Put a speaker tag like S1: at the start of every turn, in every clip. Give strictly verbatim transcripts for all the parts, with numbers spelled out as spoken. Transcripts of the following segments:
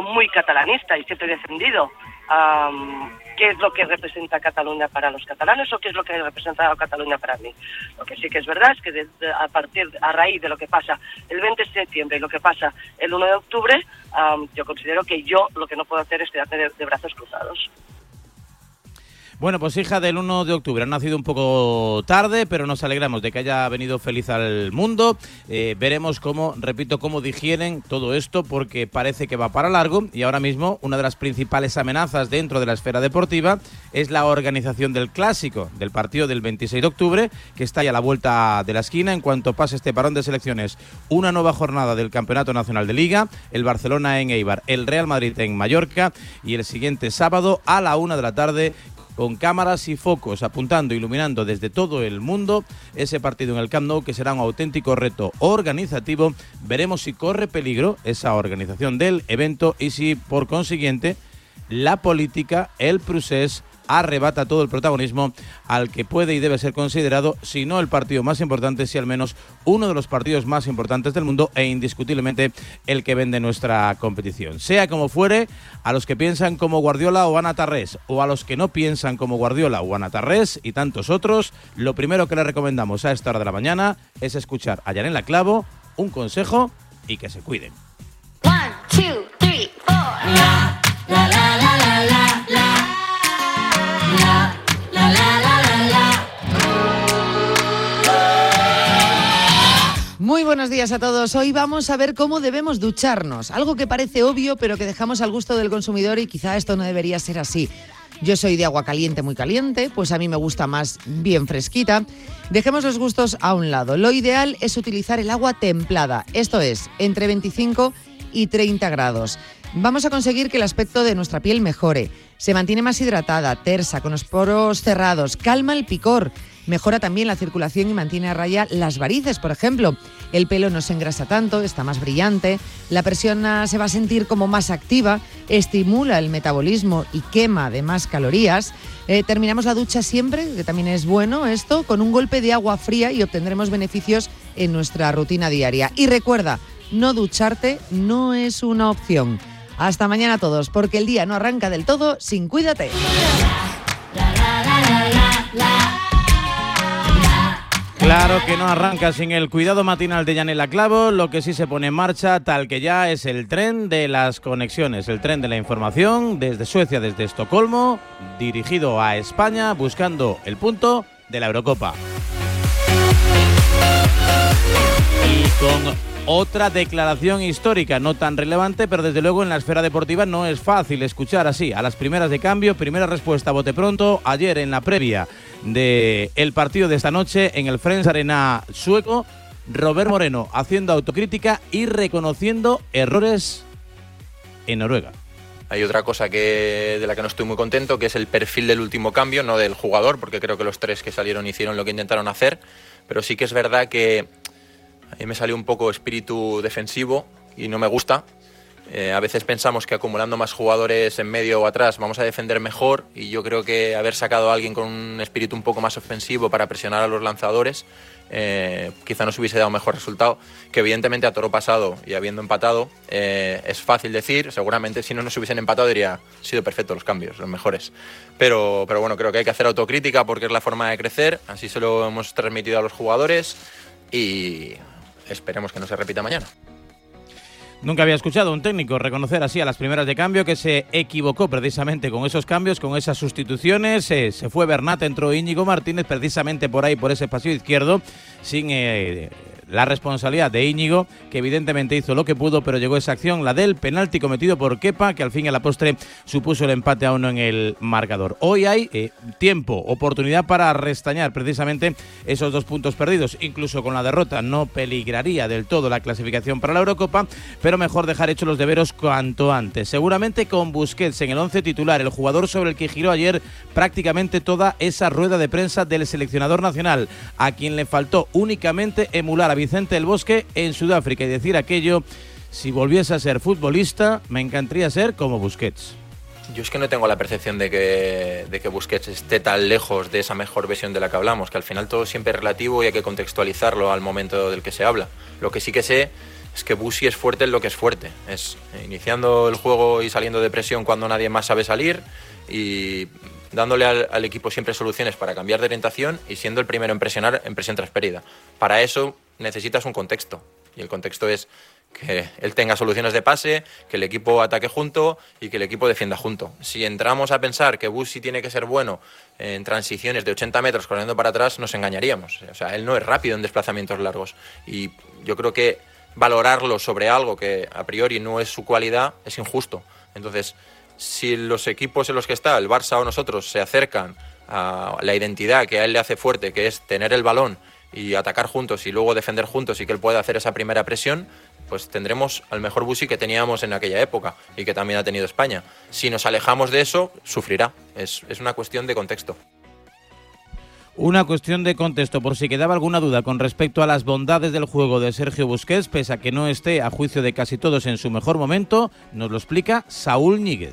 S1: muy catalanista y siempre he defendido um, qué es lo que representa Cataluña para los catalanes o qué es lo que representa Cataluña para mí. Lo que sí que es verdad es que de, de, a partir, a raíz de lo que pasa el veinte de septiembre y lo que pasa el uno de octubre, um, yo considero que yo lo que no puedo hacer es quedarme de, de brazos cruzados.
S2: Bueno, pues hija del uno de octubre, ha nacido un poco tarde, pero nos alegramos de que haya venido feliz al mundo. Eh, veremos cómo, repito, cómo digieren todo esto, porque parece que va para largo y ahora mismo una de las principales amenazas dentro de la esfera deportiva es la organización del clásico, del partido del veintiséis de octubre, que está ya a la vuelta de la esquina en cuanto pase este parón de selecciones. Una nueva jornada del Campeonato Nacional de Liga, el Barcelona en Eibar, el Real Madrid en Mallorca y el siguiente sábado a la una de la tarde, con cámaras y focos apuntando, iluminando desde todo el mundo ese partido en el Camp Nou, que será un auténtico reto organizativo. Veremos si corre peligro esa organización del evento y si, por consiguiente, la política, el procés, arrebata todo el protagonismo al que puede y debe ser considerado, si no el partido más importante, si al menos uno de los partidos más importantes del mundo e indiscutiblemente el que vende nuestra competición. Sea como fuere, a los que piensan como Guardiola o Ana Tarrés, o a los que no piensan como Guardiola o Ana Tarrés y tantos otros, lo primero que les recomendamos a esta hora de la mañana es escuchar a Yanela Clavo, un consejo y que se cuiden.
S3: One, two, three, four. La, la, la, la, la, la, la. La, la, la, la, la.
S4: Muy buenos días a todos. Hoy vamos a ver cómo debemos ducharnos. Algo que parece obvio, pero que dejamos al gusto del consumidor y quizá esto no debería ser así. Yo soy de agua caliente, muy caliente, pues a mí me gusta más bien fresquita. Dejemos los gustos a un lado. Lo ideal es utilizar el agua templada, esto es, entre veinticinco y treinta grados. Vamos a conseguir que el aspecto de nuestra piel mejore. Se mantiene más hidratada, tersa, con los poros cerrados, calma el picor, mejora también la circulación y mantiene a raya las varices, por ejemplo. El pelo no se engrasa tanto, está más brillante, la persona se va a sentir como más activa, estimula el metabolismo y quema además calorías. Eh, terminamos la ducha siempre, que también es bueno esto, con un golpe de agua fría y obtendremos beneficios en nuestra rutina diaria. Y recuerda, no ducharte no es una opción. Hasta mañana a todos, porque el día no arranca del todo sin Cuídate.
S2: Claro que no arranca sin el cuidado matinal de Yanela Clavo. Lo que sí se pone en marcha, tal que ya, es el tren de las conexiones, el tren de la información desde Suecia, desde Estocolmo, dirigido a España, buscando el punto de la Eurocopa. Y con otra declaración histórica, no tan relevante, pero desde luego en la esfera deportiva no es fácil escuchar así a las primeras de cambio. Primera respuesta a bote pronto, ayer en la previa del partido de esta noche en el Friends Arena sueco, Robert Moreno haciendo autocrítica y reconociendo errores en Noruega.
S5: Hay otra cosa que de la que no estoy muy contento, que es el perfil del último cambio, no del jugador, porque creo que los tres que salieron hicieron lo que intentaron hacer, pero sí que es verdad que a mí me salió un poco espíritu defensivo y no me gusta. Eh, a veces pensamos que acumulando más jugadores en medio o atrás vamos a defender mejor, y yo creo que haber sacado a alguien con un espíritu un poco más ofensivo para presionar a los lanzadores eh, quizá nos hubiese dado mejor resultado, que evidentemente a toro pasado y habiendo empatado eh, es fácil decir. Seguramente si no nos hubiesen empatado diría sido perfecto los cambios, los mejores, pero, pero bueno, creo que hay que hacer autocrítica porque es la forma de crecer, así se lo hemos transmitido a los jugadores y esperemos que no se repita mañana.
S2: Nunca había escuchado a un técnico reconocer así a las primeras de cambio que se equivocó precisamente con esos cambios, con esas sustituciones. Eh, se fue Bernat, entró Íñigo Martínez precisamente por ahí, por ese pasillo izquierdo, sin eh, la responsabilidad de Íñigo, que evidentemente hizo lo que pudo, pero llegó esa acción, la del penalti cometido por Kepa, que al fin y a la postre supuso el empate a uno en el marcador. Hoy hay eh, tiempo, oportunidad para restañar precisamente esos dos puntos perdidos. Incluso con la derrota no peligraría del todo la clasificación para la Eurocopa, pero mejor dejar hechos los deberes cuanto antes. Seguramente con Busquets en el once titular, el jugador sobre el que giró ayer prácticamente toda esa rueda de prensa del seleccionador nacional, a quien le faltó únicamente emular a Vicente del Bosque en Sudáfrica y decir aquello: si volviese a ser futbolista me encantaría ser como Busquets.
S5: Yo es que no tengo la percepción de que, de que Busquets esté tan lejos de esa mejor versión de la que hablamos, que al final todo siempre es relativo y hay que contextualizarlo al momento del que se habla. Lo que sí que sé es que Busi es fuerte en lo que es fuerte. Es iniciando el juego y saliendo de presión cuando nadie más sabe salir y dándole al, al equipo siempre soluciones para cambiar de orientación y siendo el primero en presionar en presión tras pérdida. Para eso necesitas un contexto y el contexto es que él tenga soluciones de pase, que el equipo ataque junto y que el equipo defienda junto. Si entramos a pensar que Busi tiene que ser bueno en transiciones de ochenta metros corriendo para atrás, nos engañaríamos. O sea, él no es rápido en desplazamientos largos y yo creo que valorarlo sobre algo que a priori no es su cualidad es injusto. Entonces, si los equipos en los que está, el Barça o nosotros, se acercan a la identidad que a él le hace fuerte, que es tener el balón y atacar juntos y luego defender juntos y que él pueda hacer esa primera presión, pues tendremos al mejor Busi que teníamos en aquella época y que también ha tenido España. Si nos alejamos de eso, sufrirá. Es, es una cuestión de contexto.
S2: Una cuestión de contexto, por si quedaba alguna duda con respecto a las bondades del juego de Sergio Busquets, pese a que no esté, a juicio de casi todos, en su mejor momento, nos lo explica Saúl Ñíguez.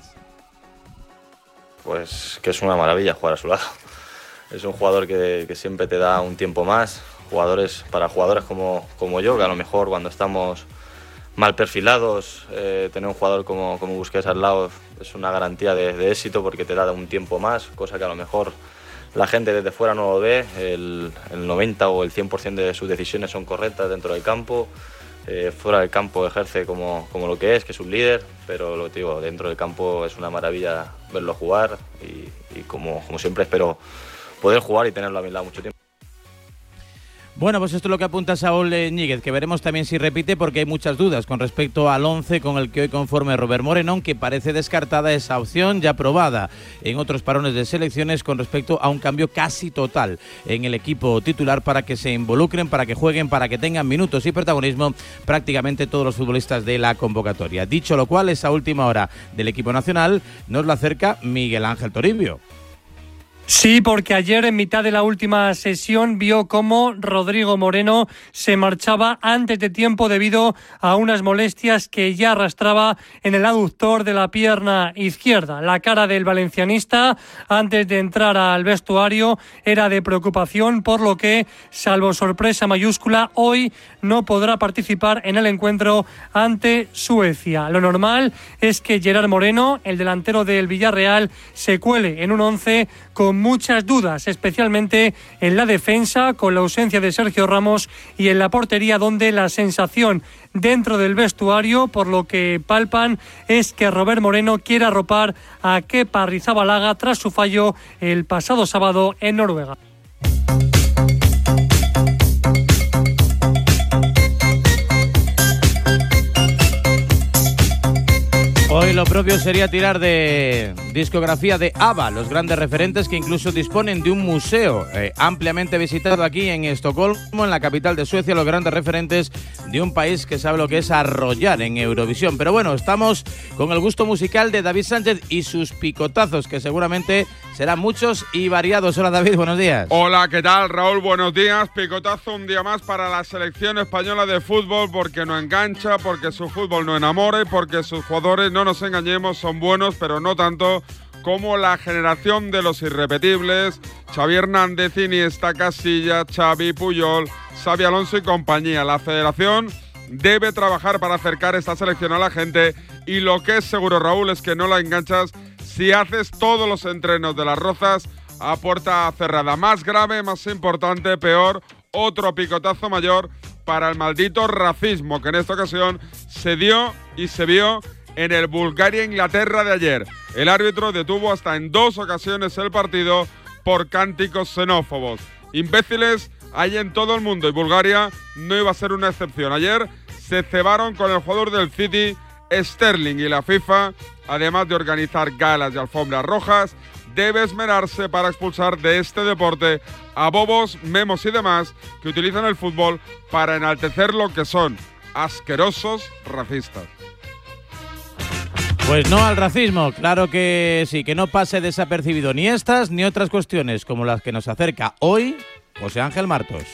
S6: Pues que es una maravilla jugar a su lado. Es un jugador que, que siempre te da un tiempo más. Jugadores, para jugadores como, como yo, que a lo mejor cuando estamos mal perfilados, eh, tener un jugador como, como Busquets al lado es una garantía de, de éxito porque te da un tiempo más, cosa que a lo mejor la gente desde fuera no lo ve. El, el noventa o el cien por ciento de sus decisiones son correctas dentro del campo. Eh, fuera del campo ejerce como, como lo que es, que es un líder, pero lo que te digo, dentro del campo es una maravilla verlo jugar y, y como, como siempre espero poder jugar y tenerlo a mi lado mucho tiempo.
S2: Bueno, pues esto es lo que apunta Saúl Ñíguez, que veremos también si repite, porque hay muchas dudas con respecto al once con el que hoy conforme Robert Morenón, que parece descartada esa opción ya probada en otros parones de selecciones con respecto a un cambio casi total en el equipo titular para que se involucren, para que jueguen, para que tengan minutos y protagonismo prácticamente todos los futbolistas de la convocatoria. Dicho lo cual, esa última hora del equipo nacional nos la acerca Miguel Ángel Toribio.
S7: Sí, porque ayer en mitad de la última sesión vio cómo Rodrigo Moreno se marchaba antes de tiempo debido a unas molestias que ya arrastraba en el aductor de la pierna izquierda. La cara del valencianista antes de entrar al vestuario era de preocupación, por lo que, salvo sorpresa mayúscula, hoy no podrá participar en el encuentro ante Suecia. Lo normal es que Gerard Moreno, el delantero del Villarreal, se cuele en un once con muchas dudas, especialmente en la defensa, con la ausencia de Sergio Ramos, y en la portería, donde la sensación dentro del vestuario, por lo que palpan, es que Robert Moreno quiere arropar a Kepa Arrizabalaga tras su fallo el pasado sábado en Noruega.
S2: Hoy lo propio sería tirar de discografía de ABBA, los grandes referentes que incluso disponen de un museo eh, ampliamente visitado aquí en Estocolmo, en la capital de Suecia, los grandes referentes de un país que sabe lo que es arrollar en Eurovisión. Pero bueno, estamos con el gusto musical de David Sánchez y sus picotazos, que seguramente serán muchos y variados. Hola David, buenos días.
S8: Hola, ¿qué tal, Raúl? Buenos días. Picotazo un día más para la selección española de fútbol, porque no engancha, porque su fútbol no enamora y porque sus jugadores, no nos engañemos, son buenos, pero no tanto como la generación de los irrepetibles: Xavi Hernández, Iniesta, Casillas, Xavi, Puyol, Xabi Alonso y compañía. La federación debe trabajar para acercar esta selección a la gente, y lo que es seguro, Raúl, es que no la enganchas si haces todos los entrenos de las Rozas a puerta cerrada. Más grave, más importante, peor, otro picotazo mayor para el maldito racismo que en esta ocasión se dio y se vio en el Bulgaria-Inglaterra de ayer. El árbitro detuvo hasta en dos ocasiones el partido por cánticos xenófobos. Imbéciles hay en todo el mundo y Bulgaria no iba a ser una excepción. Ayer se cebaron con el jugador del City, Sterling, y la FIFA, además de organizar galas y alfombras rojas, debe esmerarse para expulsar de este deporte a bobos, memos y demás que utilizan el fútbol para enaltecer lo que son: asquerosos racistas.
S2: Pues no al racismo, claro que sí, que no pase desapercibido ni estas ni otras cuestiones como las que nos acerca hoy José Ángel Martos.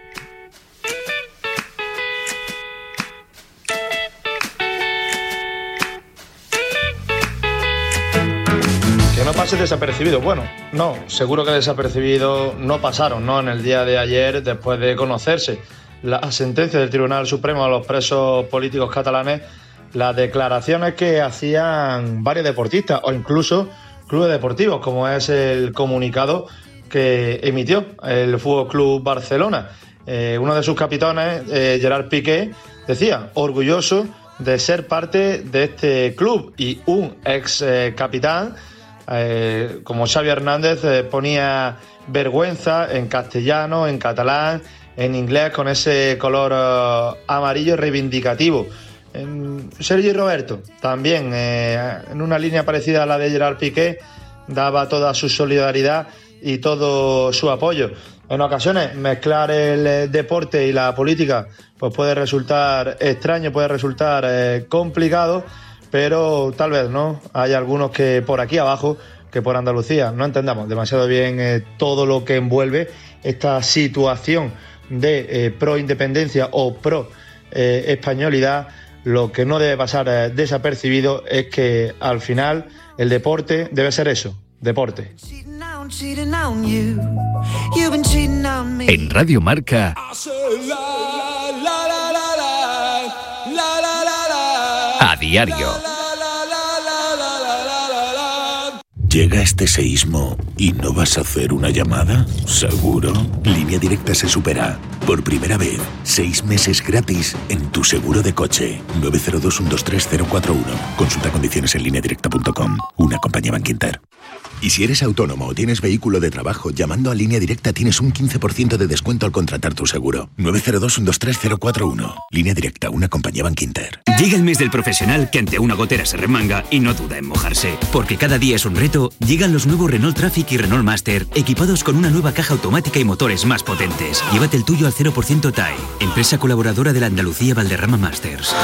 S9: Que no pase desapercibido. Bueno, no, seguro que desapercibido no pasaron, ¿no? En el día de ayer, después de conocerse la sentencia del Tribunal Supremo a los presos políticos catalanes las declaraciones que hacían varios deportistas o incluso clubes deportivos, como es el comunicado que emitió el Fútbol Club Barcelona. Eh, uno de sus capitanes, eh, Gerard Piqué, decía, orgulloso de ser parte de este club, y un ex eh, capitán eh, como Xavi Hernández eh, ponía vergüenza en castellano, en catalán, en inglés, con ese color uh, amarillo reivindicativo. En Sergi Roberto también, eh, en una línea parecida a la de Gerard Piqué, daba toda su solidaridad y todo su apoyo. En ocasiones mezclar el eh, deporte y la política pues puede resultar extraño, puede resultar eh, complicado, pero tal vez no hay algunos que por aquí abajo, que por Andalucía, no entendamos demasiado bien eh, todo lo que envuelve esta situación de eh, pro independencia o pro eh, españolidad. Lo que no debe pasar eh, desapercibido es que al final el deporte debe ser eso, deporte.
S10: En Radio Marca, a diario.
S11: ¿Llega este seísmo y no vas a hacer una llamada? ¿Seguro? Línea Directa se supera. Por primera vez, seis meses gratis en tu seguro de coche. nueve cero dos, uno dos tres, cero cuatro uno. Consulta condiciones en línea directa punto com. Una compañía Bankinter. Y si eres autónomo o tienes vehículo de trabajo, llamando a Línea Directa tienes un quince por ciento de descuento al contratar tu seguro. nueve cero dos, uno dos tres, cero cuatro uno. Línea Directa, una compañía Bankinter.
S12: Llega el mes del profesional que ante una gotera se remanga y no duda en mojarse. Porque cada día es un reto, llegan los nuevos Renault Traffic y Renault Master, equipados con una nueva caja automática y motores más potentes. Llévate el tuyo al cero por ciento T A E, empresa colaboradora de la Andalucía Valderrama Masters.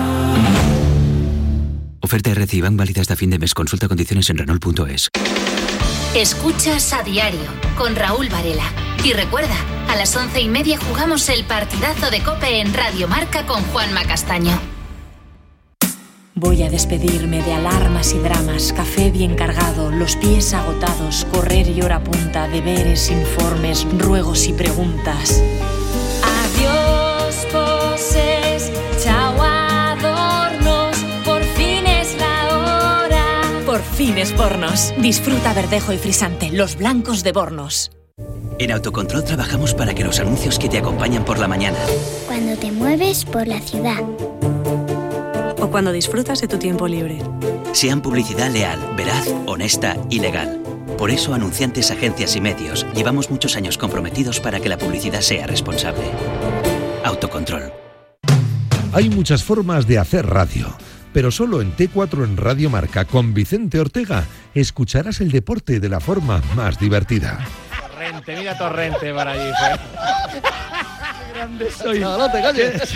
S12: Oferta R C I Bank válida hasta fin de mes. Consulta condiciones en Renault punto es.
S13: Escuchas a diario con Raúl Varela. Y recuerda, a las once y media jugamos el partidazo de COPE en Radio Marca con Juanma Castaño.
S14: Voy a despedirme de alarmas y dramas, café bien cargado, los pies agotados, correr y hora punta, deberes, informes, ruegos y preguntas.
S15: Adiós, poses, chao adornos, por fin es la hora.
S14: Por fin es Bornos. Disfruta Verdejo y Frisante, los blancos de Bornos.
S12: En Autocontrol trabajamos para que los anuncios que te acompañan por la mañana,
S16: cuando te mueves por la ciudad,
S14: o cuando disfrutas de tu tiempo libre,
S12: sean publicidad leal, veraz, honesta y legal. Por eso, anunciantes, agencias y medios, llevamos muchos años comprometidos para que la publicidad sea responsable. Autocontrol.
S17: Hay muchas formas de hacer radio, pero solo en T cuatro en Radio Marca con Vicente Ortega escucharás el deporte de la forma más divertida.
S18: Torrente, mira Torrente para allí, ¿eh? Grande soy.
S19: No, no te calles.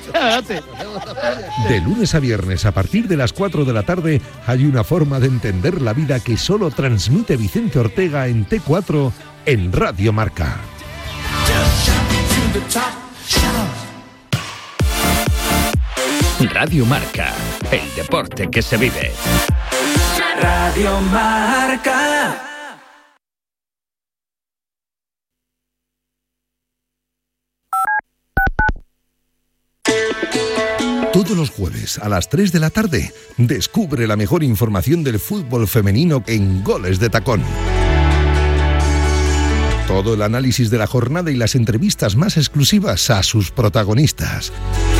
S17: De lunes a viernes a partir de las cuatro de la tarde hay una forma de entender la vida que solo transmite Vicente Ortega en T cuatro en Radio Marca.
S10: Radio Marca, el deporte que se vive.
S20: Radio Marca.
S17: Todos los jueves a las tres de la tarde, descubre la mejor información del fútbol femenino en Goles de Tacón. Todo el análisis de la jornada y las entrevistas más exclusivas a sus protagonistas.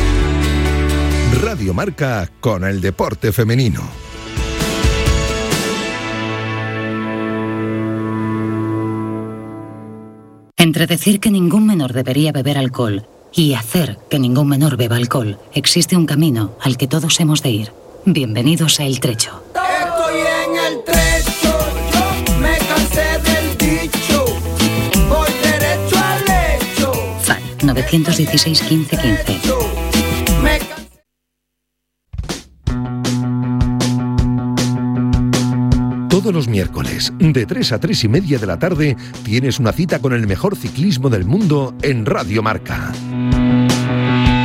S17: Radio Marca con el deporte femenino.
S21: Entre decir que ningún menor debería beber alcohol y hacer que ningún menor beba alcohol, existe un camino al que todos hemos de ir. Bienvenidos a El Trecho.
S20: Estoy en el trecho, yo me cansé del dicho, voy derecho al hecho.
S21: F A L nueve uno seis, quince, quince.
S17: Todos los miércoles, de tres a tres y media de la tarde, tienes una cita con el mejor ciclismo del mundo en Radio Marca.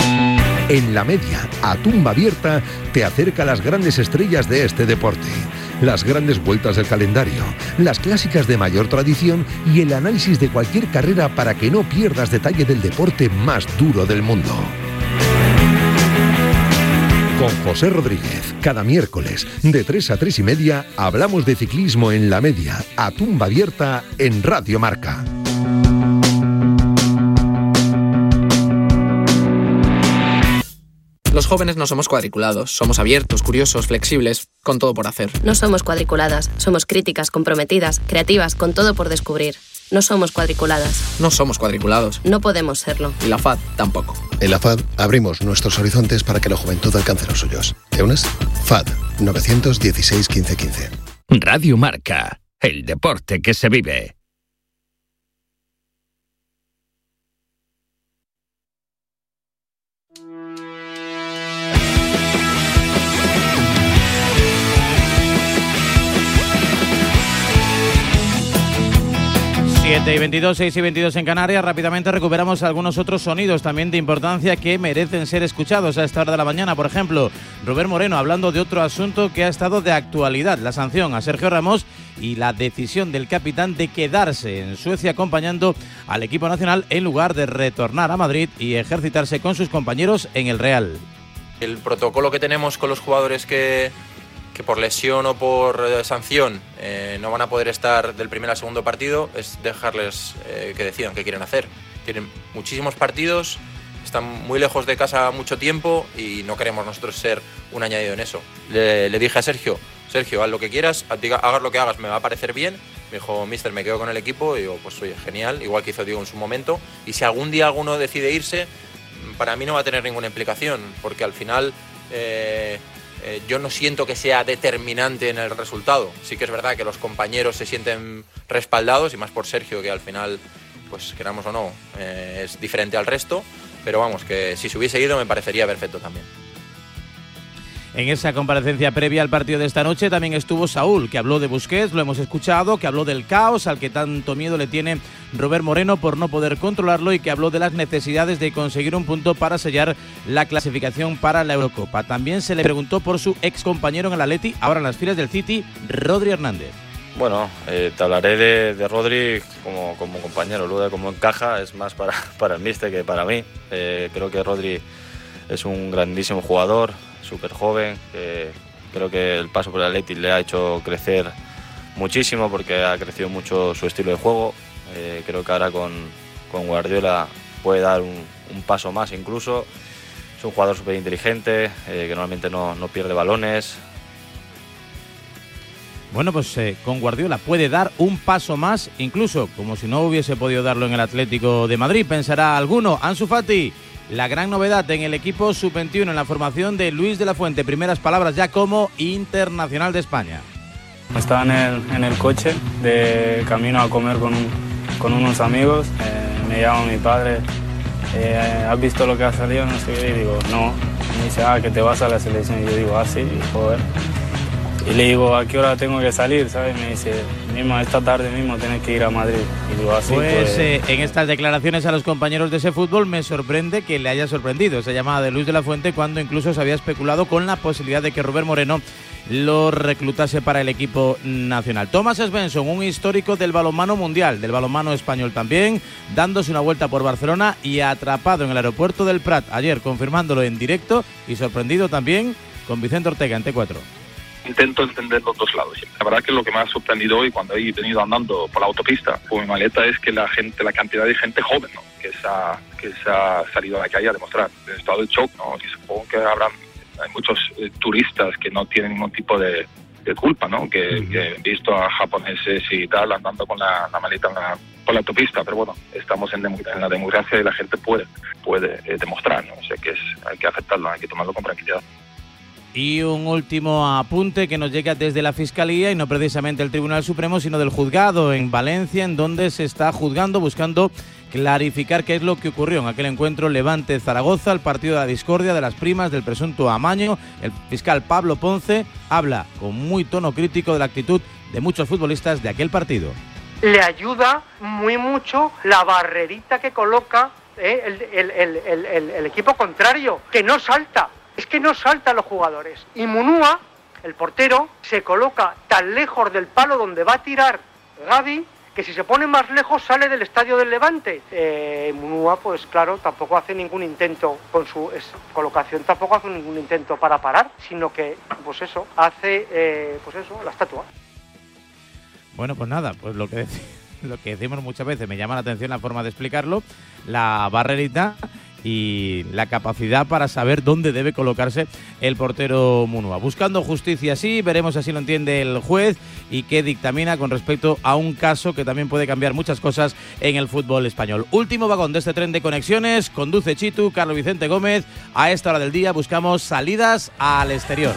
S17: En la media, a tumba abierta, te acerca a las grandes estrellas de este deporte. las grandes vueltas del calendario, las clásicas de mayor tradición y el análisis de cualquier carrera para que no pierdas detalle del deporte más duro del mundo. Con José Rodríguez, cada miércoles, de tres a tres y media, hablamos de ciclismo en la media, a tumba abierta en Radio Marca.
S19: Los jóvenes no somos cuadriculados, somos abiertos, curiosos, flexibles, con todo por hacer.
S22: No somos cuadriculadas, somos críticas, comprometidas, creativas, con todo por descubrir. No somos cuadriculadas.
S19: No somos cuadriculados.
S22: No podemos serlo.
S19: Y la F A D tampoco.
S23: En la F A D abrimos nuestros horizontes para que la juventud alcance los suyos. ¿Te unes? F A D nueve uno seis, quince, quince.
S10: Radio Marca, el deporte que se vive.
S2: siete y veintidós, seis y veintidós en Canarias. Rápidamente recuperamos algunos otros sonidos también de importancia que merecen ser escuchados a esta hora de la mañana. Por ejemplo, Rubén Moreno hablando de otro asunto que ha estado de actualidad, la sanción a Sergio Ramos y la decisión del capitán de quedarse en Suecia acompañando al equipo nacional en lugar de retornar a Madrid y ejercitarse con sus compañeros en el Real.
S5: El protocolo que tenemos con los jugadores que... que por lesión o por eh, sanción eh, no van a poder estar del primer al segundo partido, es dejarles eh, que decidan qué quieren hacer. Tienen muchísimos partidos, están muy lejos de casa mucho tiempo y no queremos nosotros ser un añadido en eso. Le, le dije a Sergio, Sergio, haz lo que quieras, hagas lo que hagas, me va a parecer bien. Me dijo, mister, me quedo con el equipo. Y digo, pues oye, genial, igual que hizo Diego en su momento. Y si algún día alguno decide irse, para mí no va a tener ninguna implicación, porque al final... Eh, Eh, yo no siento que sea determinante en el resultado. Sí que es verdad que los compañeros se sienten respaldados, y más por Sergio, que al final, pues queramos o no, eh, es diferente al resto, pero vamos, que si se hubiese ido me parecería perfecto también.
S2: En esa comparecencia previa al partido de esta noche también estuvo Saúl, que habló de Busquets, lo hemos escuchado, que habló del caos al que tanto miedo le tiene Robert Moreno por no poder controlarlo y que habló de las necesidades de conseguir un punto para sellar la clasificación para la Eurocopa. También se le preguntó por su ex compañero en el Atleti, ahora en las filas del City, Rodri Hernández.
S6: Bueno, eh, te hablaré de, de Rodri como, como compañero, luego de cómo encaja es más para, para el míster que para mí. Eh, creo que Rodri es un grandísimo jugador, súper joven, que creo que el paso por el Atleti le ha hecho crecer muchísimo porque ha crecido mucho su estilo de juego. Eh, creo que ahora con, con Guardiola puede dar un, un paso más incluso. Es un jugador súper inteligente, eh, que normalmente no, no pierde balones.
S2: Bueno, pues eh, con Guardiola puede dar un paso más, incluso como si no hubiese podido darlo en el Atlético de Madrid. Pensará alguno, Ansu Fati, la gran novedad en el equipo sub veintiuno en la formación de Luis de la Fuente. Primeras palabras ya como internacional de España.
S24: Estaba en el, en el coche de camino a comer con, un, con unos amigos. Eh, me llama mi padre, eh, ¿has visto lo que ha salido? No sé qué. Y digo, no. Me dice, ah, que te vas a la selección. Y yo digo, ah, sí, joder. Y le digo, ¿a qué hora tengo que salir? ¿Sabes? Me dice, mismo esta tarde mismo tienes que ir a Madrid. Y digo, así
S2: pues,
S24: pues...
S2: Eh, en estas declaraciones a los compañeros de ese fútbol me sorprende que le haya sorprendido esa llamada de Luis de la Fuente cuando incluso se había especulado con la posibilidad de que Robert Moreno lo reclutase para el equipo nacional. Thomas Svensson, un histórico del balonmano mundial, del balonmano español también, dándose una vuelta por Barcelona y atrapado en el aeropuerto del Prat ayer, confirmándolo en directo y sorprendido también con Vicente Ortega en T cuatro.
S25: Intento entender los dos lados. La verdad que lo que me ha sorprendido hoy cuando he venido andando por la autopista con mi maleta es que la gente, la cantidad de gente joven, ¿no?, que se ha, que se ha salido a la calle a demostrar el estado de shock, ¿no? Y supongo que habrán hay muchos eh, turistas que no tienen ningún tipo de, de culpa, ¿no? Que, uh-huh. que he visto a japoneses y tal andando con la, la maleta en la, por la autopista, pero bueno, estamos en, dem- en la democracia y la gente puede puede eh, demostrar, ¿no? O sea que es, hay que aceptarlo, hay que tomarlo con tranquilidad.
S2: Y un último apunte que nos llega desde la Fiscalía y no precisamente el Tribunal Supremo, sino del juzgado en Valencia, en donde se está juzgando, buscando clarificar qué es lo que ocurrió en aquel encuentro Levante-Zaragoza, el partido de la discordia, de las primas, del presunto amaño. El fiscal Pablo Ponce habla con muy tono crítico de la actitud de muchos futbolistas de aquel partido.
S26: Le ayuda muy mucho la barrerita que coloca eh, el, el, el, el, el, el equipo contrario, que no salta. Es que no saltan los jugadores. Y Munúa el portero se coloca tan lejos del palo donde va a tirar Gavi, que si se pone más lejos sale del estadio del Levante. Eh, Munúa, pues claro, tampoco hace ningún intento con su es, colocación, tampoco hace ningún intento para parar, sino que, pues eso, hace, eh, pues eso, la estatua.
S2: Bueno, pues nada, pues lo que, lo que decimos muchas veces, me llama la atención la forma de explicarlo, la barrerita y la capacidad para saber dónde debe colocarse el portero Munúa. Buscando justicia, sí, veremos si así lo entiende el juez y qué dictamina con respecto a un caso que también puede cambiar muchas cosas en el fútbol español. Último vagón de este tren de conexiones, conduce Chitu, Carlos Vicente Gómez. A esta hora del día buscamos salidas al exterior.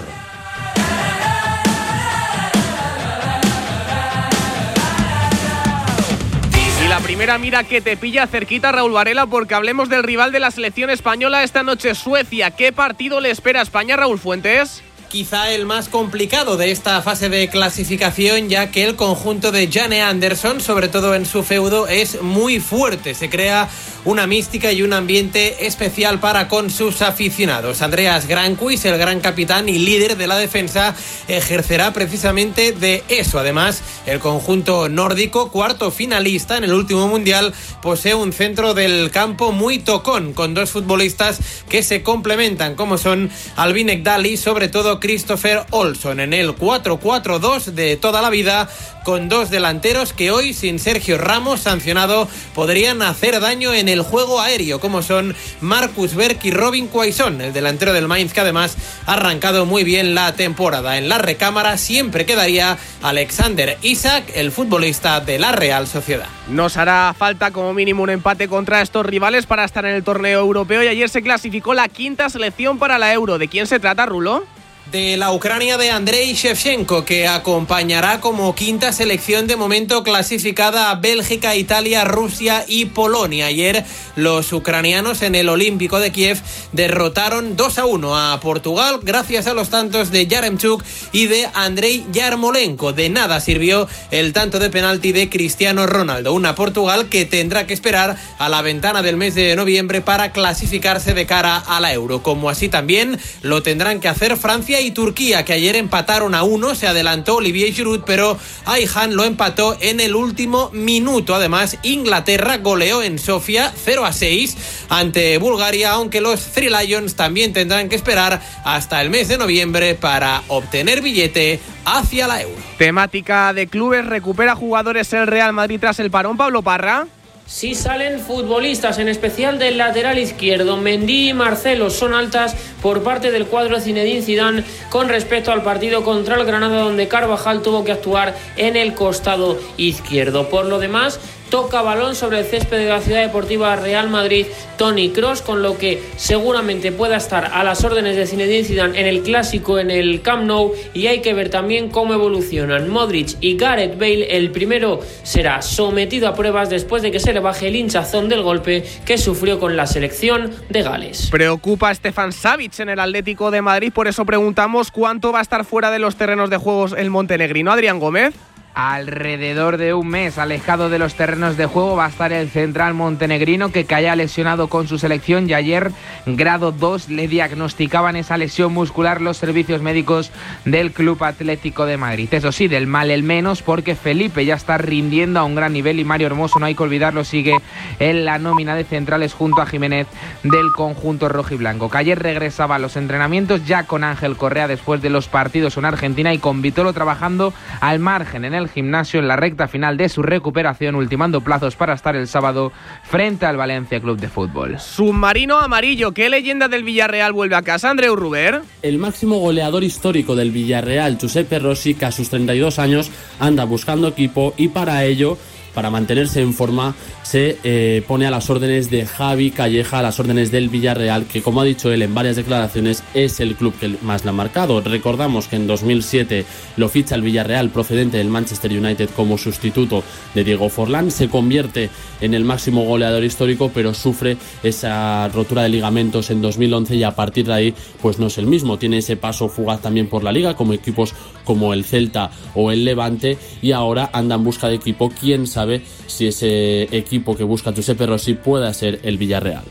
S1: La primera mira que te pilla cerquita, Raúl Varela, porque hablemos del rival de la selección española esta noche, Suecia. ¿Qué partido le espera a España, Raúl Fuentes?
S19: Quizá el más complicado de esta fase de clasificación, ya que el conjunto de Jane Anderson, sobre todo en su feudo, es muy fuerte. Se crea una mística y un ambiente especial para con sus aficionados. Andreas Granqvist, el gran capitán y líder de la defensa, ejercerá precisamente de eso. Además, el conjunto nórdico, cuarto finalista en el último mundial, posee un centro del campo muy tocón, con dos futbolistas que se complementan, como son Albin Ekdal y sobre todo Christopher Olsson, en el cuatro cuatro dos de toda la vida, con dos delanteros que hoy, sin Sergio Ramos sancionado, podrían hacer daño en el juego aéreo, como son Marcus Berg y Robin Quaison, el delantero del Mainz, que además ha arrancado muy bien la temporada. En la recámara siempre quedaría Alexander Isak, el futbolista de la Real Sociedad.
S1: Nos hará falta como mínimo un empate contra estos rivales para estar en el torneo europeo, y ayer se clasificó la quinta selección para la Euro. ¿De quién se trata, Rulo?
S19: De la Ucrania de Andrei Shevchenko, que acompañará como quinta selección de momento clasificada a Bélgica, Italia, Rusia y Polonia. Ayer los ucranianos en el Olímpico de Kiev derrotaron dos a uno a Portugal gracias a los tantos de Yaremchuk y de Andrei Yarmolenko. De nada sirvió el tanto de penalti de Cristiano Ronaldo. Una Portugal que tendrá que esperar a la ventana del mes de noviembre para clasificarse de cara a la Euro, como así también lo tendrán que hacer Francia y Turquía, que ayer empataron a uno. Se adelantó Olivier Giroud, pero Ayhan lo empató en el último minuto. Además, Inglaterra goleó en Sofía cero a seis ante Bulgaria, aunque los Three Lions también tendrán que esperar hasta el mes de noviembre para obtener billete hacia la Euro.
S1: Temática de clubes, recupera jugadores el Real Madrid tras el parón, Pablo Parra.
S3: Sí salen futbolistas, en especial del lateral izquierdo. Mendy y Marcelo son altas por parte del cuadro Zinedine Zidane con respecto al partido contra el Granada, donde Carvajal tuvo que actuar en el costado izquierdo. Por lo demás, toca balón sobre el césped de la Ciudad Deportiva Real Madrid Toni Kroos, con lo que seguramente pueda estar a las órdenes de Zinedine Zidane en el clásico en el Camp Nou, y hay que ver también cómo evolucionan Modric y Gareth Bale. El primero será sometido a pruebas después de que se le baje el hinchazón del golpe que sufrió con la selección de Gales.
S1: Preocupa a Stefan Savic en el Atlético de Madrid, por eso preguntamos cuánto va a estar fuera de los terrenos de juegos el montenegrino. Adrián Gómez.
S4: Alrededor de un mes alejado de los terrenos de juego va a estar el central montenegrino, que caía lesionado con su selección, y ayer grado dos le diagnosticaban esa lesión muscular los servicios médicos del Club Atlético de Madrid. Eso sí, del mal el menos, porque Felipe ya está rindiendo a un gran nivel y Mario Hermoso, no hay que olvidarlo, sigue en la nómina de centrales junto a Jiménez del conjunto rojiblanco, que ayer regresaba a los entrenamientos ya con Ángel Correa después de los partidos en Argentina y con Vitolo trabajando al margen en el el gimnasio en la recta final de su recuperación, ultimando plazos para estar el sábado frente al Valencia Club de Fútbol.
S1: Submarino amarillo, ¿qué leyenda del Villarreal vuelve a casa, Andreu Ruber?
S7: El máximo goleador histórico del Villarreal, Giuseppe Rossi, que a sus treinta y dos años anda buscando equipo, y para ello, para mantenerse en forma, se eh, pone a las órdenes de Javi Calleja, a las órdenes del Villarreal, que, como ha dicho él en varias declaraciones, es el club que más le ha marcado. Recordamos que en dos mil siete lo ficha el Villarreal procedente del Manchester United como sustituto de Diego Forlán, se convierte en el máximo goleador histórico, pero sufre esa rotura de ligamentos en dos mil once y a partir de ahí pues no es el mismo. Tiene ese paso fugaz también por la Liga, como equipos como el Celta o el Levante, y ahora anda en busca de equipo. Quién sabe si ese equipo que busca Giuseppe Rossi pueda ser el Villarreal.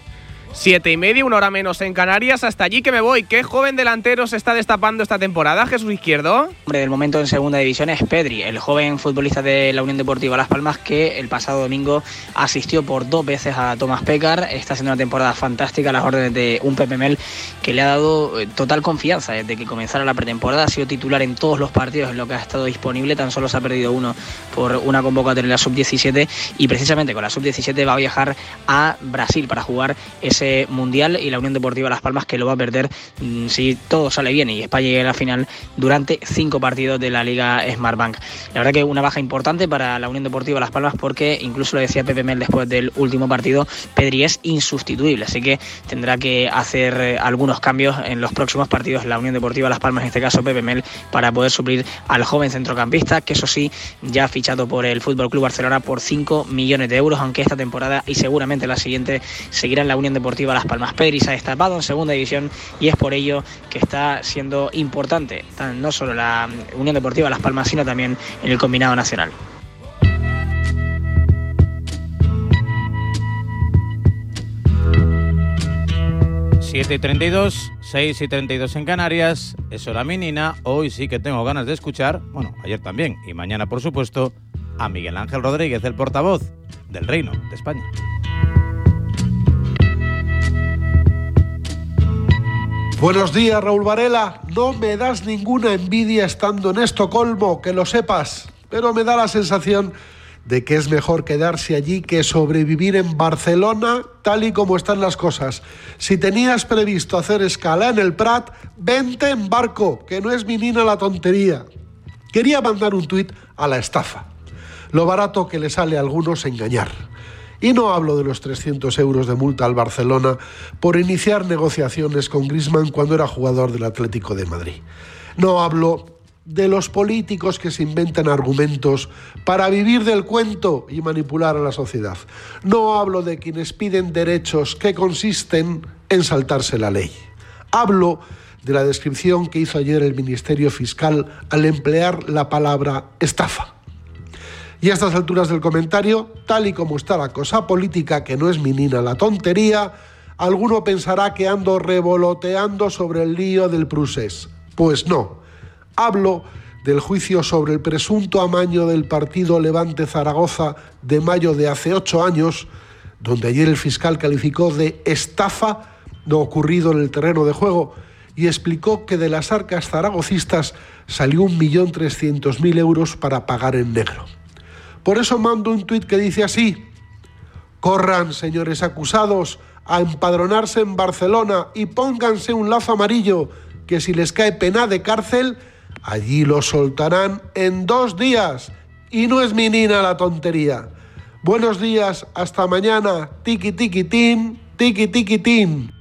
S1: Siete y media, una hora menos en Canarias. Hasta allí que me voy. ¿Qué joven delantero se está destapando esta temporada, Jesús Izquierdo?
S8: Hombre, del momento en segunda división es Pedri, el joven futbolista de la Unión Deportiva Las Palmas que el pasado domingo asistió por dos veces a Thomas Pécar. Está haciendo una temporada fantástica a las órdenes de un Pepe Mel que le ha dado total confianza desde que comenzara la pretemporada. Ha sido titular en todos los partidos en lo que ha estado disponible, tan solo se ha perdido uno por una convocatoria en la sub diecisiete y precisamente con la sub diecisiete va a viajar a Brasil para jugar ese mundial y la Unión Deportiva Las Palmas que lo va a perder mmm, si todo sale bien y España llega a la final durante cinco partidos de la Liga Smartbank. La verdad que una baja importante para la Unión Deportiva Las Palmas porque incluso lo decía Pepe Mel después del último partido, Pedri es insustituible, así que tendrá que hacer eh, algunos cambios en los próximos partidos la Unión Deportiva Las Palmas, en este caso Pepe Mel, para poder suplir al joven centrocampista que eso sí ya ha fichado por el F C Barcelona por cinco millones de euros, aunque esta temporada y seguramente la siguiente seguirá en la Unión Deportiva Las Palmas. Pedri se ha destapado en segunda división y es por ello que está siendo importante no solo la Unión Deportiva Las Palmas sino también en el combinado nacional.
S2: siete y treinta y dos, seis y treinta y dos en Canarias, es hora menina. Hoy sí que tengo ganas de escuchar, bueno, ayer también y mañana por supuesto, a Miguel Ángel Rodríguez, el portavoz del Reino de España.
S9: Buenos días, Raúl Varela. No me das ninguna envidia estando en Estocolmo, que lo sepas, pero me da la sensación de que es mejor quedarse allí que sobrevivir en Barcelona tal y como están las cosas. Si tenías previsto hacer escala en el Prat, vente en barco, que no es mi nina la tontería. Quería mandar un tuit a la estafa, lo barato que le sale a algunos engañar. Y no hablo de los trescientos euros de multa al Barcelona por iniciar negociaciones con Griezmann cuando era jugador del Atlético de Madrid. No hablo de los políticos que se inventan argumentos para vivir del cuento y manipular a la sociedad. No hablo de quienes piden derechos que consisten en saltarse la ley. Hablo de la descripción que hizo ayer el Ministerio Fiscal al emplear la palabra estafa. Y a estas alturas del comentario, tal y como está la cosa política, que no es mi nina la tontería, alguno pensará que ando revoloteando sobre el lío del Prusés. Pues no. Hablo del juicio sobre el presunto amaño del partido Levante Zaragoza de mayo de hace ocho años, donde ayer el fiscal calificó de estafa lo ocurrido en el terreno de juego y explicó que de las arcas zaragocistas salió un millón trescientos mil euros para pagar en negro. Por eso mando un tuit que dice así: corran, señores acusados, a empadronarse en Barcelona y pónganse un lazo amarillo, que si les cae pena de cárcel, allí lo soltarán en dos días. Y no es mi nina la tontería. Buenos días, hasta mañana. Tiki tiki tin, tiki tiki tin.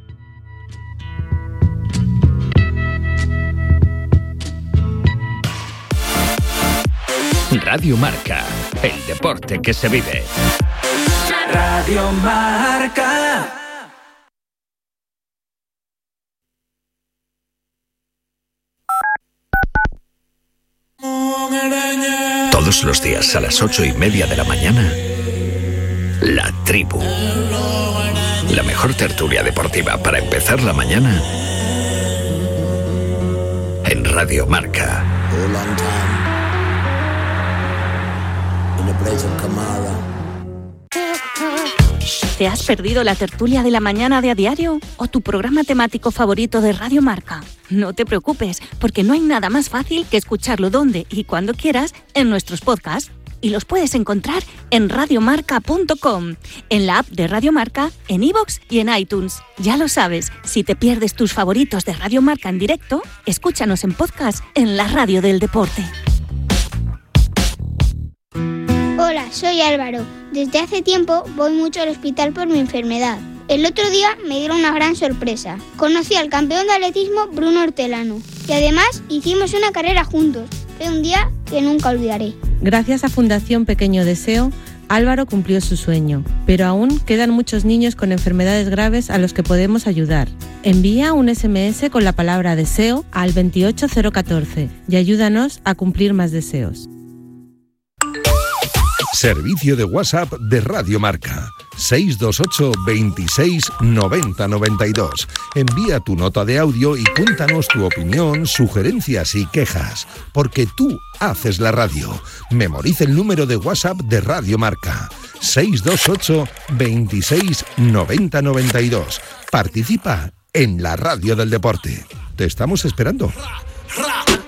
S10: Radio Marca, el deporte que se vive.
S20: Radio Marca.
S10: Todos los días a las ocho y media de la mañana, La Tribu. La mejor tertulia deportiva para empezar la mañana en Radio Marca.
S11: ¿Te has perdido la tertulia de la mañana de A Diario o tu programa temático favorito de Radio Marca? No te preocupes, porque no hay nada más fácil que escucharlo donde y cuando quieras en nuestros podcasts. Y los puedes encontrar en radiomarca punto com, en la app de Radio Marca, en iVoox y en iTunes. Ya lo sabes, si te pierdes tus favoritos de Radio Marca en directo, escúchanos en podcast en la radio del deporte.
S13: Hola, soy Álvaro. Desde hace tiempo voy mucho al hospital por mi enfermedad. El otro día me dieron una gran sorpresa. Conocí al campeón de atletismo Bruno Hortelano y además hicimos una carrera juntos. Fue un día que nunca olvidaré.
S15: Gracias a Fundación Pequeño Deseo, Álvaro cumplió su sueño, pero aún quedan muchos niños con enfermedades graves a los que podemos ayudar. Envía un ese eme ese con la palabra deseo al veintiocho cero catorce y ayúdanos a cumplir más deseos.
S12: Servicio de WhatsApp de Radio Marca. seis dos ocho, veintiséis, noventa, noventa y dos. Envía tu nota de audio y cuéntanos tu opinión, sugerencias y quejas. Porque tú haces la radio. Memoriza el número de WhatsApp de Radio Marca. seis dos ocho, veintiséis, noventa, noventa y dos. Participa en la radio del deporte. Te estamos esperando.